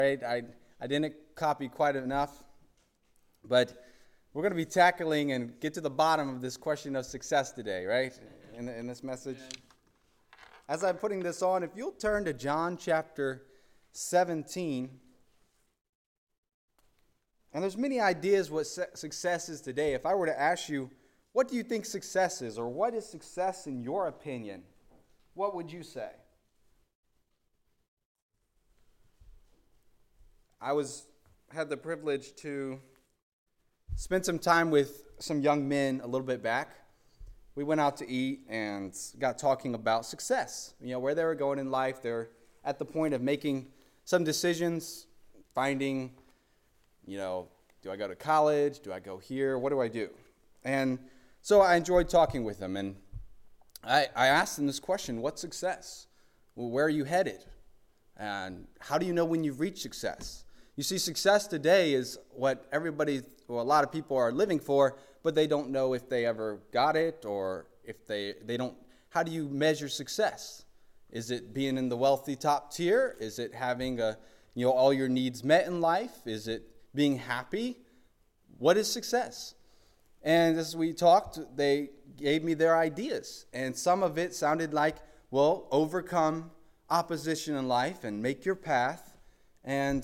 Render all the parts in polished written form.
Right, I didn't copy quite enough, but we're going to be tackling and get to the bottom of this question of success today, right, in this message. As I'm putting this on, if you'll turn to John chapter 17, and there's many ideas what success is today. If I were to ask you, what do you think success is, or what is success in your opinion, what would you say? I had the privilege to spend some time with some young men a little bit back. We went out to eat and got talking about success, where they were going in life. They're at the point of making some decisions, finding, do I go to college? Do I go here? What do I do? And so I enjoyed talking with them, and I asked them this question: what's success? Well, where are you headed? And how do you know when you've reached success? You see, success today is what a lot of people are living for, but they don't know if they ever got it, or if they don't. How do you measure success? Is it being in the wealthy top tier? Is it having all your needs met in life? Is it being happy? What is success? And as we talked, they gave me their ideas, and some of it sounded like, well, overcome opposition in life and make your path, and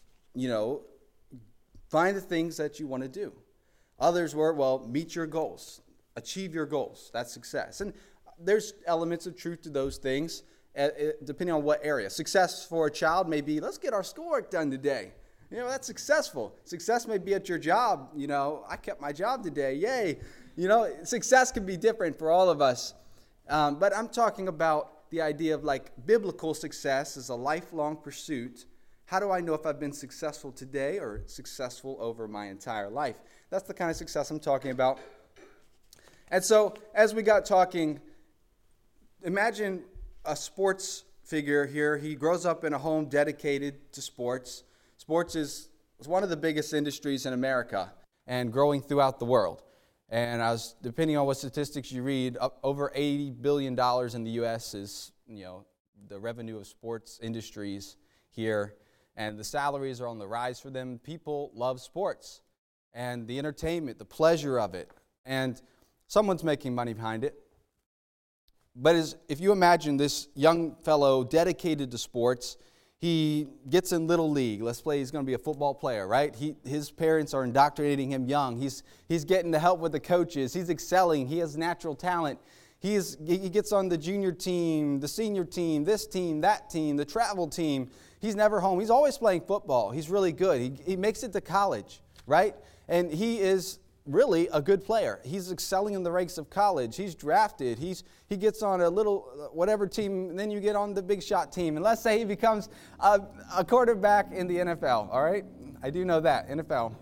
find the things that you want to do. Others were, well, meet your goals, achieve your goals. That's success. And there's elements of truth to those things, depending on what area. Success for a child may be, let's get our schoolwork done today. That's successful. Success may be at your job. I kept my job today. Yay. Success can be different for all of us. But I'm talking about the idea of biblical success is a lifelong pursuit. How do I know if I've been successful today or successful over my entire life? That's the kind of success I'm talking about. And so, as we got talking, imagine a sports figure here. He grows up in a home dedicated to sports. Sports is one of the biggest industries in America and growing throughout the world. And depending on what statistics you read, over $80 billion in the U.S. is, the revenue of sports industries here. And the salaries are on the rise for them. People love sports and the entertainment, the pleasure of it. And someone's making money behind it. But if you imagine this young fellow dedicated to sports, he gets in Little League. Let's play, he's going to be a football player, right? His parents are indoctrinating him young. He's getting the help with the coaches. He's excelling. He has natural talent. He gets on the junior team, the senior team, this team, that team, the travel team. He's never home. He's always playing football. He's really good. He makes it to college, right? And he is really a good player. He's excelling in the ranks of college. He's drafted. He gets on a little whatever team, and then you get on the big shot team. And let's say he becomes a quarterback in the NFL, all right? I do know that, NFL.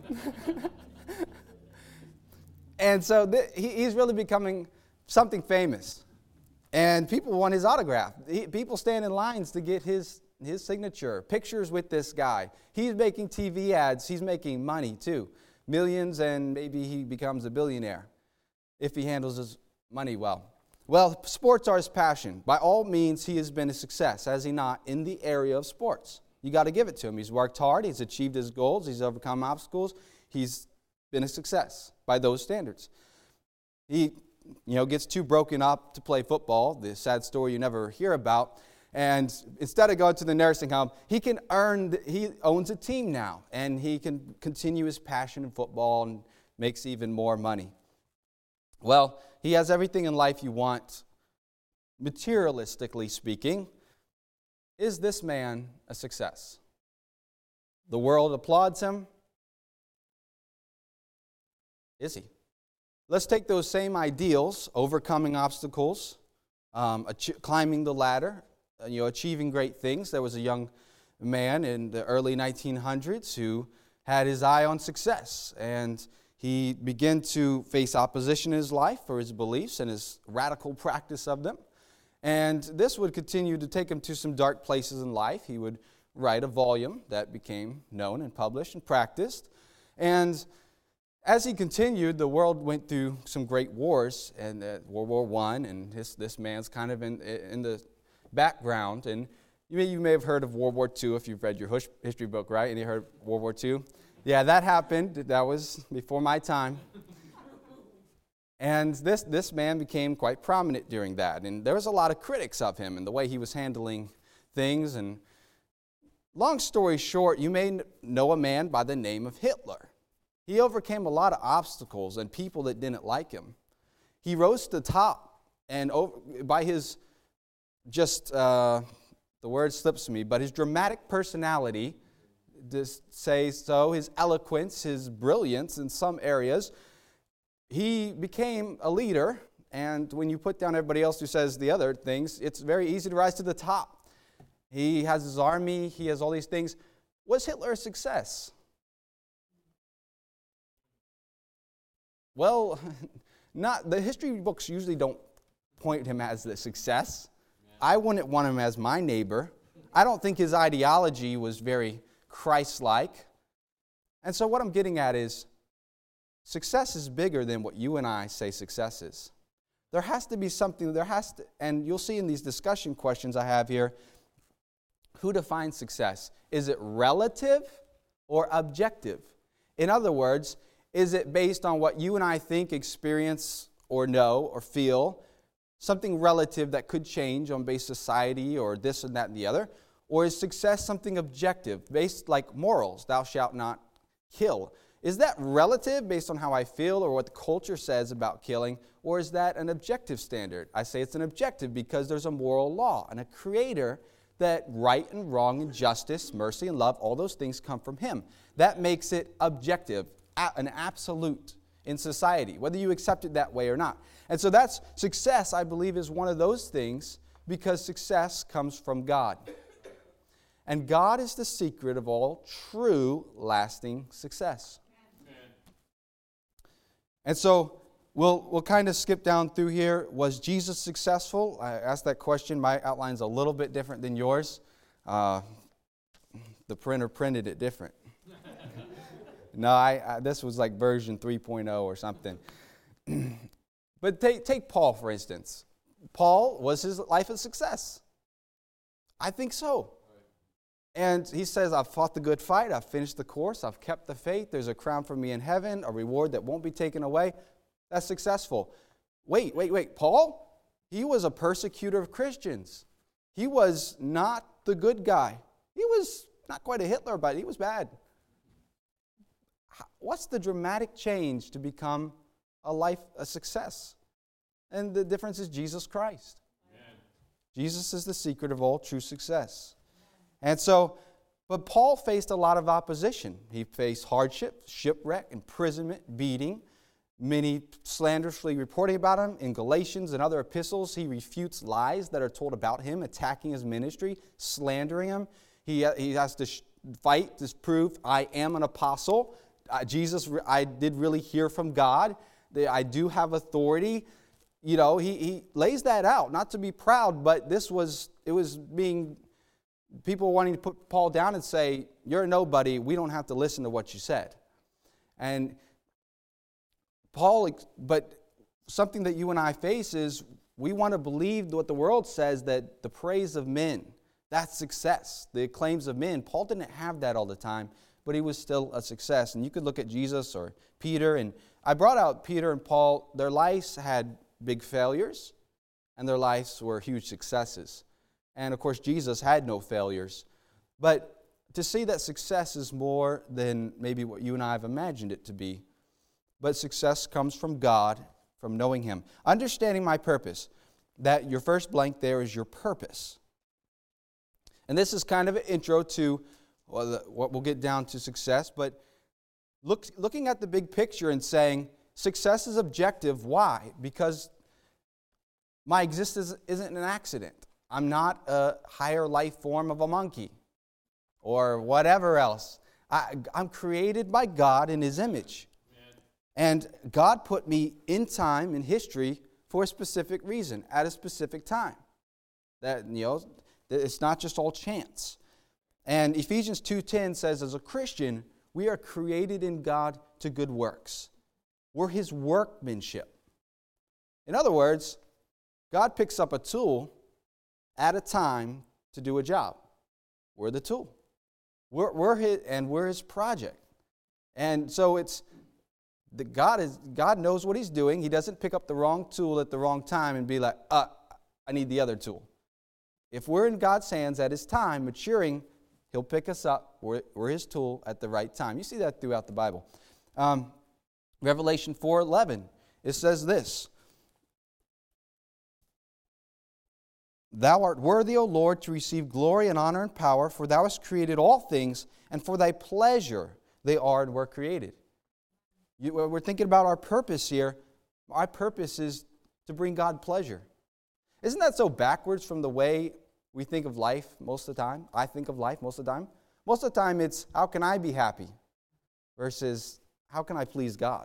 And so he's really becoming something famous. And people want his autograph. People stand in lines to get his signature, pictures with this guy. He's making TV ads. He's making money too. Millions, and maybe he becomes a billionaire if he handles his money well. Well, sports are his passion. By all means, he has been a success, has he not, in the area of sports. You got to give it to him. He's worked hard. He's achieved his goals. He's overcome obstacles. He's been a success by those standards. He gets too broken up to play football, the sad story you never hear about. And instead of going to the nursing home, he owns a team now, and he can continue his passion in football and makes even more money. Well, he has everything in life you want, materialistically speaking. Is this man a success? The world applauds him. Is he? Let's take those same ideals, overcoming obstacles, climbing the ladder, achieving great things. There was a young man in the early 1900s who had his eye on success, and he began to face opposition in his life for his beliefs and his radical practice of them. And this would continue to take him to some dark places in life. He would write a volume that became known and published and practiced. And as he continued, the world went through some great wars, and World War I, and this man's kind of in the background, and You may have heard of World War II if you've read your history book, right? And you heard World War II? Yeah, that happened. That was before my time. And this man became quite prominent during that. And there was a lot of critics of him and the way he was handling things. And long story short, you may know a man by the name of Hitler. He overcame a lot of obstacles and people that didn't like him. He rose to the top, and by his the word slips me, but his dramatic personality, to say so, his eloquence, his brilliance in some areas, he became a leader. And when you put down everybody else who says the other things, it's very easy to rise to the top. He has his army, he has all these things. Was Hitler a success? Well, not the history books usually don't point him as the success. I wouldn't want him as my neighbor. I don't think his ideology was very Christ-like. And so what I'm getting at is success is bigger than what you and I say success is. There has to be something, and you'll see in these discussion questions I have here, who defines success? Is it relative or objective? In other words, is it based on what you and I think, experience, or know, or feel, something relative that could change on base society or this and that and the other? Or is success something objective, based like morals, thou shalt not kill? Is that relative based on how I feel or what the culture says about killing? Or is that an objective standard? I say it's an objective because there's a moral law and a creator that right and wrong and justice, mercy and love, all those things come from him. That makes it objective, an absolute in society, whether you accept it that way or not. And so that's success, I believe, is one of those things because success comes from God. And God is the secret of all true, lasting success. Amen. And so we'll kind of skip down through here. Was Jesus successful? I asked that question. My outline's a little bit different than yours. The printer printed it different. No, this was like version 3.0 or something. But take Paul, for instance. Paul, was his life a success? I think so. And he says, I've fought the good fight, I've finished the course, I've kept the faith, there's a crown for me in heaven, a reward that won't be taken away. That's successful. Wait. Paul, he was a persecutor of Christians. He was not the good guy. He was not quite a Hitler, but he was bad. What's the dramatic change to become a success? And the difference is Jesus Christ. Amen. Jesus is the secret of all true success. And so, but Paul faced a lot of opposition. He faced hardship, shipwreck, imprisonment, beating, many slanderously reporting about him. In Galatians and other epistles, he refutes lies that are told about him, attacking his ministry, slandering him. He has to fight to prove, I am an apostle. I did really hear from God. I do have authority. You know, he lays that out, not to be proud, but it was being, people wanting to put Paul down and say, you're a nobody, we don't have to listen to what you said. And Paul, but something that you and I face is we want to believe what the world says, that the praise of men, that's success, the acclaims of men. Paul didn't have that all the time, but he was still a success. And you could look at Jesus or Peter, and I brought out Peter and Paul. Their lives had big failures, and their lives were huge successes. And of course, Jesus had no failures. But to see that success is more than maybe what you and I have imagined it to be. But success comes from God, from knowing Him. Understanding my purpose, that your first blank there is your purpose. And this is kind of an intro to what we'll get down to success, but looking at the big picture and saying, success is objective. Why? Because my existence isn't an accident. I'm not a higher life form of a monkey or whatever else. I'm created by God in His image. Amen. And God put me in time, in history, for a specific reason, at a specific time. That, it's not just all chance. And Ephesians 2:10 says, as a Christian, we are created in God to good works. We're His workmanship. In other words, God picks up a tool at a time to do a job. We're the tool. We're his project. And so it's God knows what he's doing. He doesn't pick up the wrong tool at the wrong time and be like, I need the other tool. If we're in God's hands at his time, maturing, he'll pick us up. We're his tool at the right time. You see that throughout the Bible. Revelation 4:11, it says this, Thou art worthy, O Lord, to receive glory and honor and power, for thou hast created all things, and for thy pleasure they are and were created. We're thinking about our purpose here. Our purpose is to bring God pleasure. Isn't that so backwards from the way we think of life most of the time? I think of life most of the time. Most of the time it's, how can I be happy? Versus, how can I please God?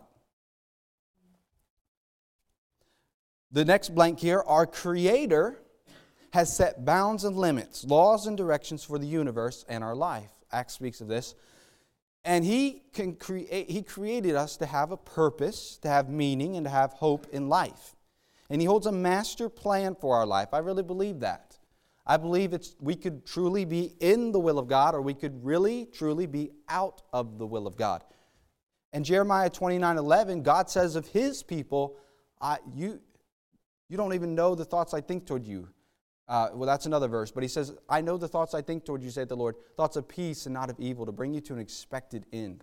The next blank here, our Creator has set bounds and limits, laws and directions for the universe and our life. Acts speaks of this. And He created us to have a purpose, to have meaning, and to have hope in life. And He holds a master plan for our life. I really believe that. I believe we could truly be in the will of God, or we could really, truly be out of the will of God. And Jeremiah 29:11, God says of His people, you don't even know the thoughts I think toward you. Well, that's another verse, but He says, I know the thoughts I think toward you, saith the Lord, thoughts of peace and not of evil, to bring you to an expected end.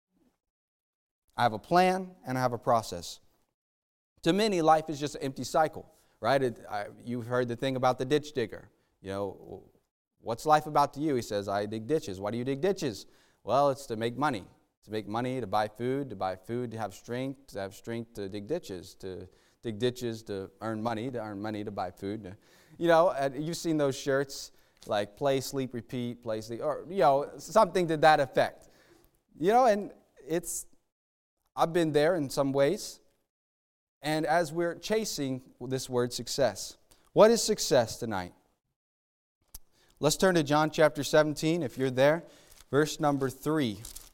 I have a plan and I have a process. To many, life is just an empty cycle, right? You've heard the thing about the ditch digger. You know, what's life about to you? He says, I dig ditches. Why do you dig ditches? Well, it's to make money. To make money, to buy food, to have strength to dig ditches, to earn money, to buy food. You know, you've seen those shirts, like play, sleep, repeat, play, sleep, or, you know, something to that effect. You know, and I've been there in some ways. And as we're chasing this word success, what is success tonight? Let's turn to John chapter 17, if you're there, verse number 3.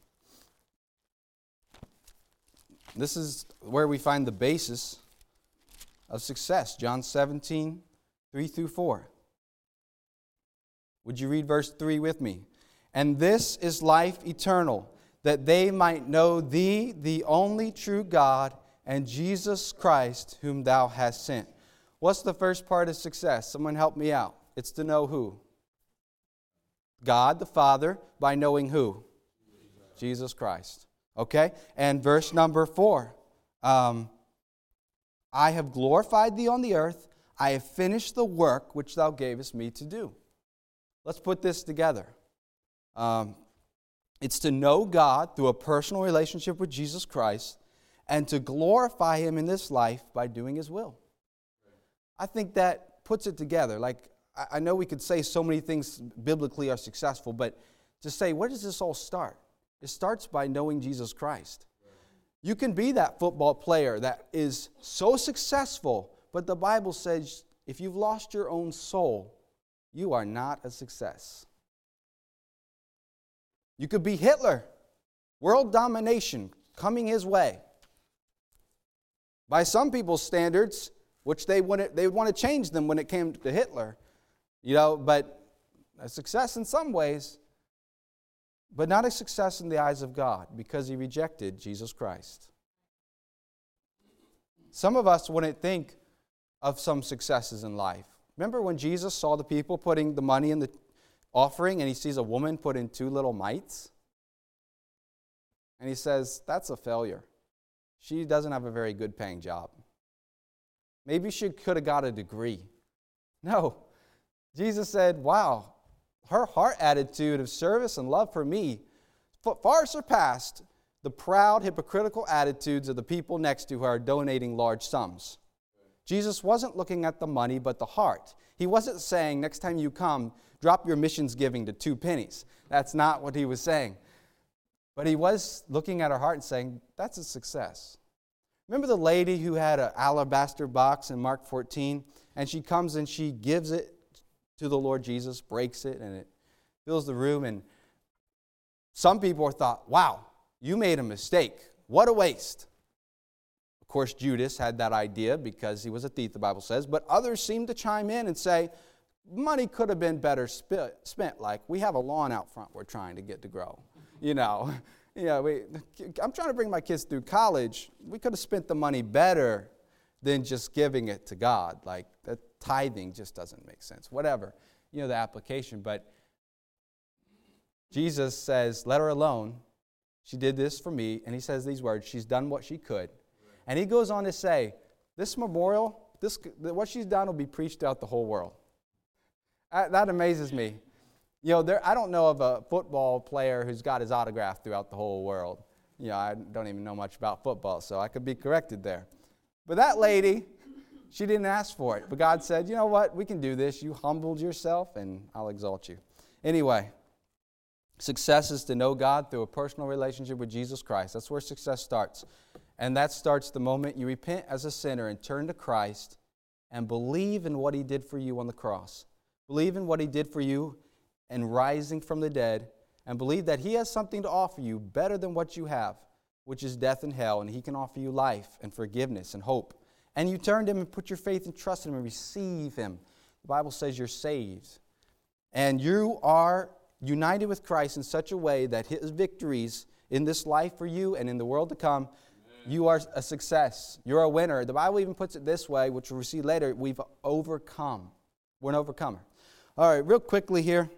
This is where we find the basis of success. John 17, 3 through 4. Would you read verse 3 with me? And this is life eternal, that they might know Thee, the only true God, and Jesus Christ, whom Thou hast sent. What's the first part of success? Someone help me out. It's to know who? God the Father, by knowing who? Jesus Christ. Okay? And verse number 4. I have glorified Thee on the earth. I have finished the work which Thou gavest me to do. Let's put this together. It's to know God through a personal relationship with Jesus Christ and to glorify Him in this life by doing His will. I think that puts it together. Like, I know we could say so many things biblically are successful, but to say, where does this all start? It starts by knowing Jesus Christ. You can be that football player that is so successful, but the Bible says if you've lost your own soul, you are not a success. You could be Hitler, world domination coming his way. By some people's standards, which they would want to change them when it came to Hitler, you know, but a success in some ways, but not a success in the eyes of God because he rejected Jesus Christ. Some of us wouldn't think of some successes in life. Remember when Jesus saw the people putting the money in the offering and He sees a woman put in 2 little mites? And He says, that's a failure. She doesn't have a very good paying job. Maybe she could have got a degree. No. Jesus said, wow, her heart attitude of service and love for me far surpassed the proud, hypocritical attitudes of the people next to her donating large sums. Jesus wasn't looking at the money, but the heart. He wasn't saying, next time you come, drop your missions giving to 2 pennies. That's not what He was saying. But He was looking at her heart and saying, that's a success. Remember the lady who had an alabaster box in Mark 14? And she comes and she gives it to the Lord Jesus, breaks it, and it fills the room. And some people thought, wow, you made a mistake. What a waste. Of course, Judas had that idea because he was a thief, the Bible says. But others seemed to chime in and say, money could have been better spent. Like, we have a lawn out front we're trying to get to grow. I'm trying to bring my kids through college. We could have spent the money better than just giving it to God. Like, the tithing just doesn't make sense. Whatever, the application. But Jesus says, let her alone. She did this for me. And he says these words, she's done what she could. And he goes on to say, this memorial, what she's done will be preached out the whole world. That amazes me. I don't know of a football player who's got his autograph throughout the whole world. I don't even know much about football, so I could be corrected there. But that lady, she didn't ask for it. But God said, you know what, we can do this. You humbled yourself, and I'll exalt you. Anyway, success is to know God through a personal relationship with Jesus Christ. That's where success starts. And that starts the moment you repent as a sinner and turn to Christ and believe in what He did for you on the cross. Believe in what He did for you and rising from the dead, and believe that He has something to offer you better than what you have, which is death and hell, and He can offer you life and forgiveness and hope. And you turn to Him and put your faith and trust in Him and receive Him. The Bible says you're saved. And you are united with Christ in such a way that His victories in this life for you and in the world to come, you are a success. You're a winner. The Bible even puts it this way, which we'll see later, we've overcome. We're an overcomer. All right, real quickly here.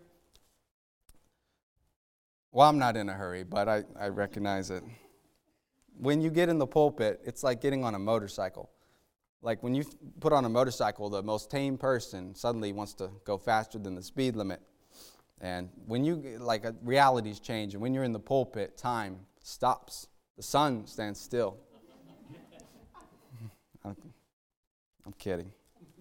Well, I'm not in a hurry, but I recognize it. When you get in the pulpit, it's like getting on a motorcycle. Like when you put on a motorcycle, the most tame person suddenly wants to go faster than the speed limit. And when realities change, and when you're in the pulpit, time stops. The sun stands still. I'm kidding.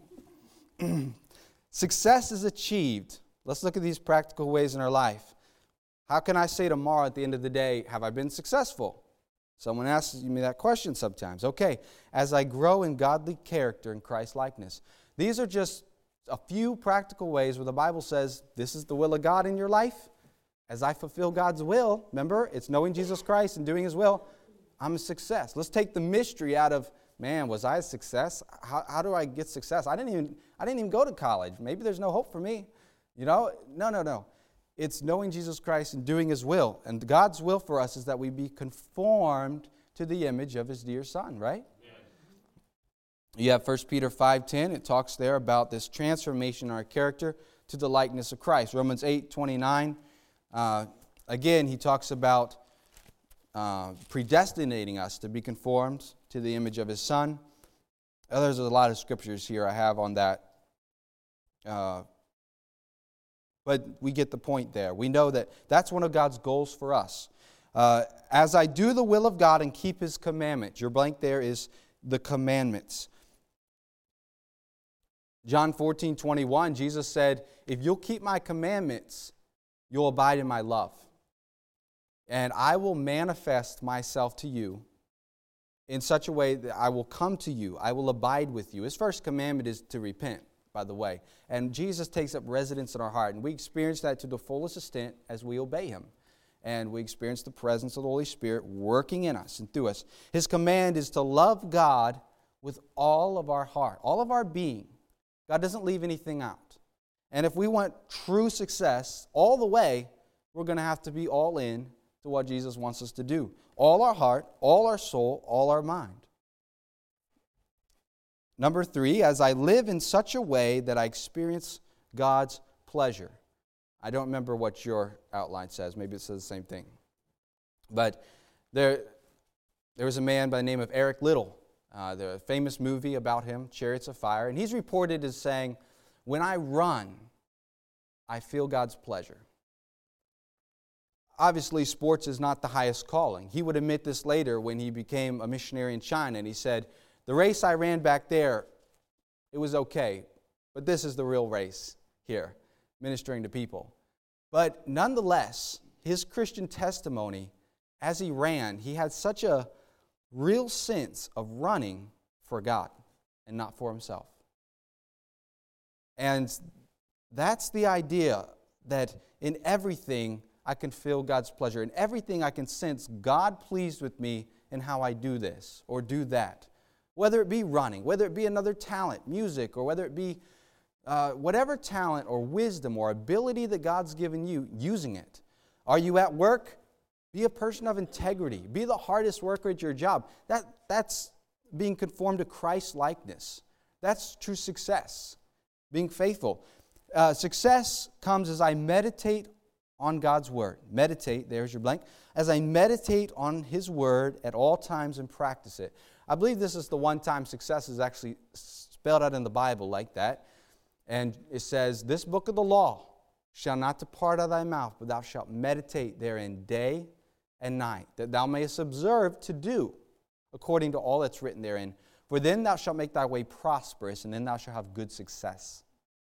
Success is achieved. Let's look at these practical ways in our life. How can I say tomorrow at the end of the day, have I been successful? Someone asks me that question sometimes. Okay, as I grow in godly character and Christ-likeness. These are just a few practical ways where the Bible says, this is the will of God in your life. As I fulfill God's will, remember, it's knowing Jesus Christ and doing His will, I'm a success. Let's take the mystery out of, man, was I a success? How do I get success? I didn't even go to college. Maybe there's no hope for me. No. It's knowing Jesus Christ and doing His will. And God's will for us is that we be conformed to the image of His dear Son, right? Yeah. You have 1 Peter 5:10. It talks there about this transformation in our character to the likeness of Christ. Romans 8:29. Again, he talks about predestinating us to be conformed to the image of His Son. There's a lot of scriptures here I have on that. But we get the point there. We know that that's one of God's goals for us. As I do the will of God and keep His commandments. Your blank there is the commandments. John 14:21, Jesus said, if you'll keep my commandments, you'll abide in my love. And I will manifest myself to you in such a way that I will come to you. I will abide with you. His first commandment is to repent, by the way. And Jesus takes up residence in our heart. And we experience that to the fullest extent as we obey Him. And we experience the presence of the Holy Spirit working in us and through us. His command is to love God with all of our heart, all of our being. God doesn't leave anything out. And if we want true success all the way, we're going to have to be all in to what Jesus wants us to do. All our heart, all our soul, all our mind. Number 3, as I live in such a way that I experience God's pleasure. I don't remember what your outline says. Maybe it says the same thing. But there was a man by the name of Eric Liddell. The famous movie about him, Chariots of Fire. And he's reported as saying, when I run, I feel God's pleasure. Obviously, sports is not the highest calling. He would admit this later when he became a missionary in China. And he said, the race I ran back there, it was okay. But this is the real race here, ministering to people. But nonetheless, his Christian testimony, as he ran, he had such a real sense of running for God and not for himself. And that's the idea that in everything I can feel God's pleasure. In everything I can sense God pleased with me in how I do this or do that. Whether it be running, whether it be another talent, music, or whether it be whatever talent or wisdom or ability that God's given you, using it. Are you at work? Be a person of integrity. Be the hardest worker at your job. That's being conformed to Christ's likeness. That's true success. Being faithful. Success comes as I meditate on God's Word. Meditate, there's your blank. As I meditate on His Word at all times and practice it. I believe this is the one time success is actually spelled out in the Bible like that. And it says, this book of the law shall not depart out of thy mouth, but thou shalt meditate therein day and night, that thou mayest observe to do according to all that's written therein. For then thou shalt make thy way prosperous, and then thou shalt have good success.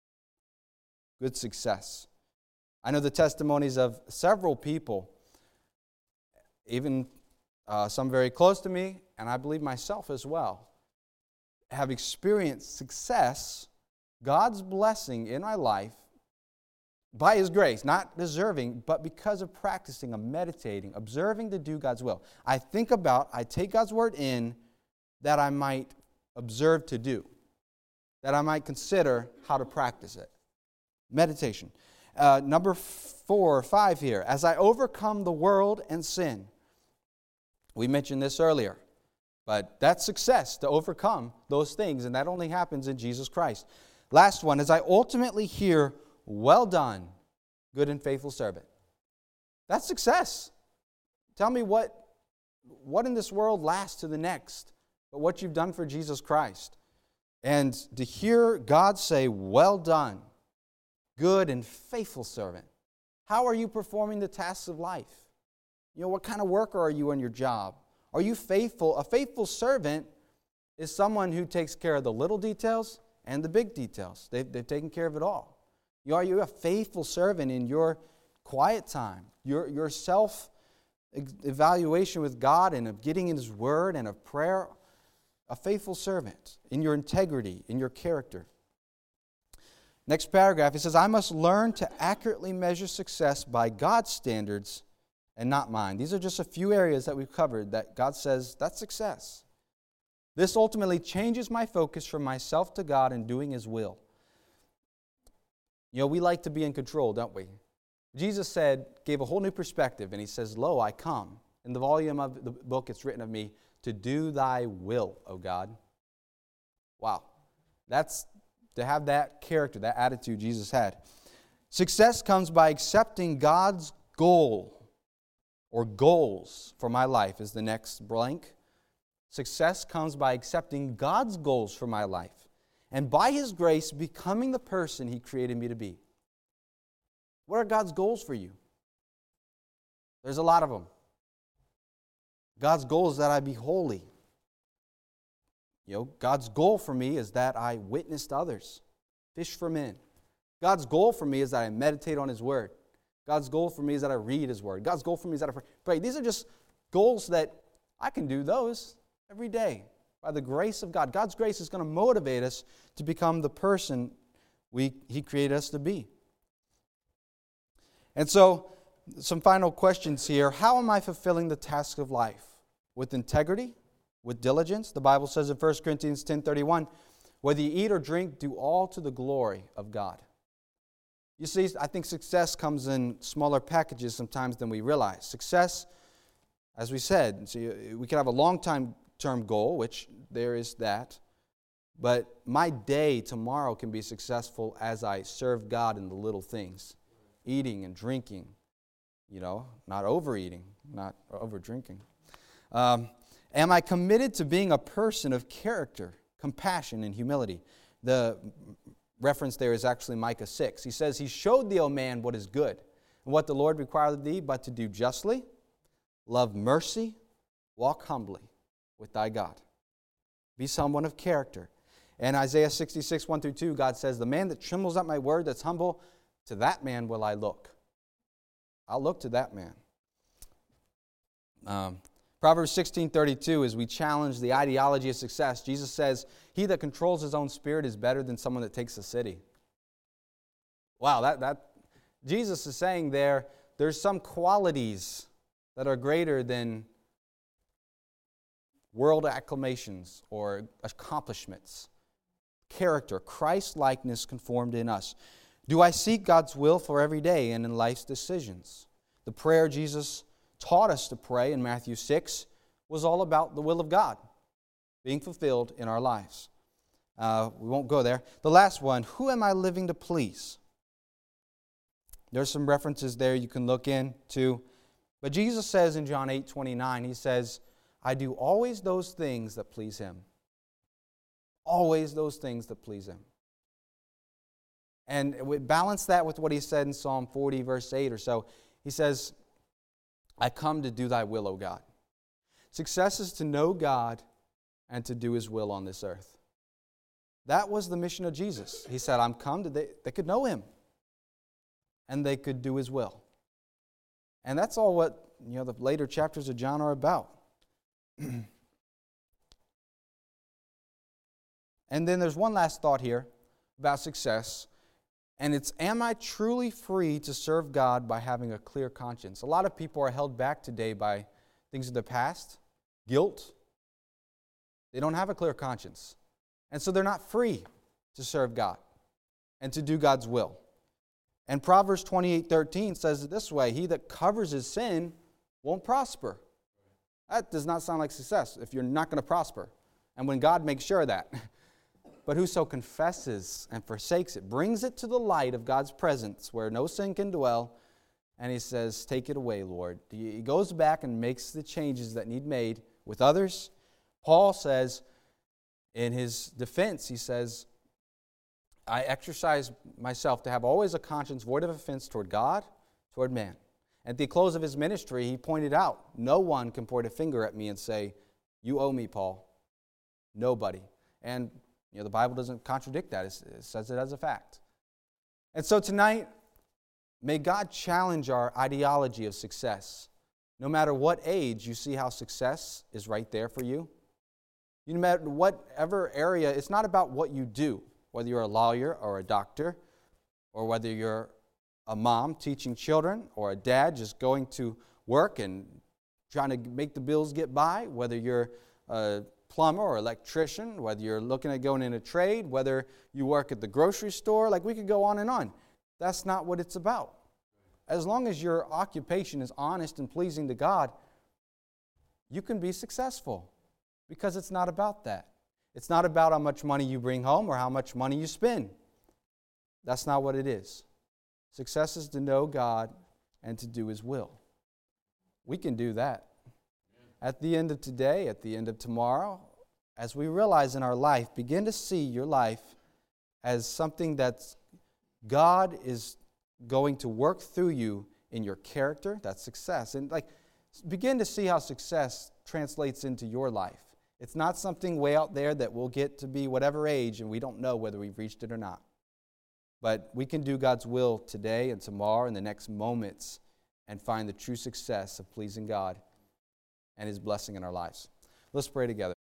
Good success. I know the testimonies of several people, even some very close to me, and I believe myself as well, have experienced success, God's blessing in my life, by His grace, not deserving, but because of practicing, of meditating, observing to do God's will. I take God's Word in that I might observe to do, that I might consider how to practice it. Meditation. Number 4 or 5 here. As I overcome the world and sin. We mentioned this earlier, but that's success, to overcome those things, and that only happens in Jesus Christ. Last one, as I ultimately hear, well done, good and faithful servant. That's success. Tell me what in this world lasts to the next, but what you've done for Jesus Christ. And to hear God say, well done, good and faithful servant. How are you performing the tasks of life? What kind of worker are you on your job? Are you faithful? A faithful servant is someone who takes care of the little details and the big details. They've taken care of it all. Are you a faithful servant in your quiet time, your self-evaluation with God and of getting in His Word and of prayer? A faithful servant in your integrity, in your character. Next paragraph, it says, I must learn to accurately measure success by God's standards and not mine. These are just a few areas that we've covered that God says, that's success. This ultimately changes my focus from myself to God and doing His will. We like to be in control, don't we? Jesus gave a whole new perspective, and He says, lo, I come. In the volume of the book, it's written of me, to do thy will, O God. Wow. That's to have that character, that attitude Jesus had. Success comes by accepting God's goal or goals for my life is the next blank. Success comes by accepting God's goals for my life and by His grace becoming the person He created me to be. What are God's goals for you? There's a lot of them. God's goal is that I be holy. God's goal for me is that I witness to others, fish for men. God's goal for me is that I meditate on His Word. God's goal for me is that I read His Word. God's goal for me is that I pray. These are just goals that I can do those every day by the grace of God. God's grace is going to motivate us to become the person He created us to be. And so, some final questions here. How am I fulfilling the task of life? With integrity? With diligence? The Bible says in 1 Corinthians 10:31, whether you eat or drink, do all to the glory of God. You see, I think success comes in smaller packages sometimes than we realize. Success, as we said, we can have a long-term goal, which there is that, but my day tomorrow can be successful as I serve God in the little things. Eating and drinking, not overeating, not over drinking. Am I committed to being a person of character, compassion, and humility? The reference there is actually Micah 6. He says, He showed thee, O man, what is good, and what the Lord required of thee, but to do justly, love mercy, walk humbly with thy God. Be someone of character. And Isaiah 66, 1-2, God says, the man that trembles at my word, that's humble, to that man will I look. I'll look to that man. Proverbs 16:32, as we challenge the ideology of success, Jesus says, he that controls his own spirit is better than someone that takes a city. Wow, that Jesus is saying there's some qualities that are greater than world acclamations or accomplishments. character, Christ-likeness conformed in us. Do I seek God's will for every day and in life's decisions? The prayer Jesus taught us to pray in Matthew 6 was all about the will of God being fulfilled in our lives. We won't go there. The last one, who am I living to please? There's some references there you can look into. But Jesus says in John 8:29, He says, I do always those things that please Him. Always those things that please Him. And we balance that with what He said in Psalm 40, verse 8 or so. He says, I come to do Thy will, O God. Success is to know God and to do His will on this earth. That was the mission of Jesus. He said, I'm come to, they could know Him and they could do His will. And that's all what the later chapters of John are about. And then there's one last thought here about success, and it's, am I truly free to serve God by having a clear conscience? A lot of people are held back today by things of the past, guilt. They don't have a clear conscience. And so they're not free to serve God and to do God's will. And Proverbs 28:13 says it this way, he that covers his sin won't prosper. That does not sound like success if you're not going to prosper. And when God makes sure of that. But whoso confesses and forsakes it, brings it to the light of God's presence where no sin can dwell, and he says, take it away, Lord. He goes back and makes the changes that need made with others. Paul says in his defense, he says, I exercise myself to have always a conscience void of offense toward God, toward man. At the close of his ministry, he pointed out, no one can point a finger at me and say, you owe me, Paul. Nobody. And the Bible doesn't contradict that. It says it as a fact. And so tonight, may God challenge our ideology of success. No matter what age, you see how success is right there for you. No matter whatever area, it's not about what you do, whether you're a lawyer or a doctor, or whether you're a mom teaching children, or a dad just going to work and trying to make the bills get by, whether you're a plumber or electrician, whether you're looking at going in a trade, whether you work at the grocery store, we could go on and on. That's not what it's about. As long as your occupation is honest and pleasing to God, you can be successful because it's not about that. It's not about how much money you bring home or how much money you spend. That's not what it is. Success is to know God and to do His will. We can do that. At the end of today, at the end of tomorrow, as we realize in our life, begin to see your life as something that God is going to work through you in your character. That's success. And begin to see how success translates into your life. It's not something way out there that we'll get to be whatever age and we don't know whether we've reached it or not. But we can do God's will today and tomorrow and the next moments and find the true success of pleasing God and His blessing in our lives. Let's pray together.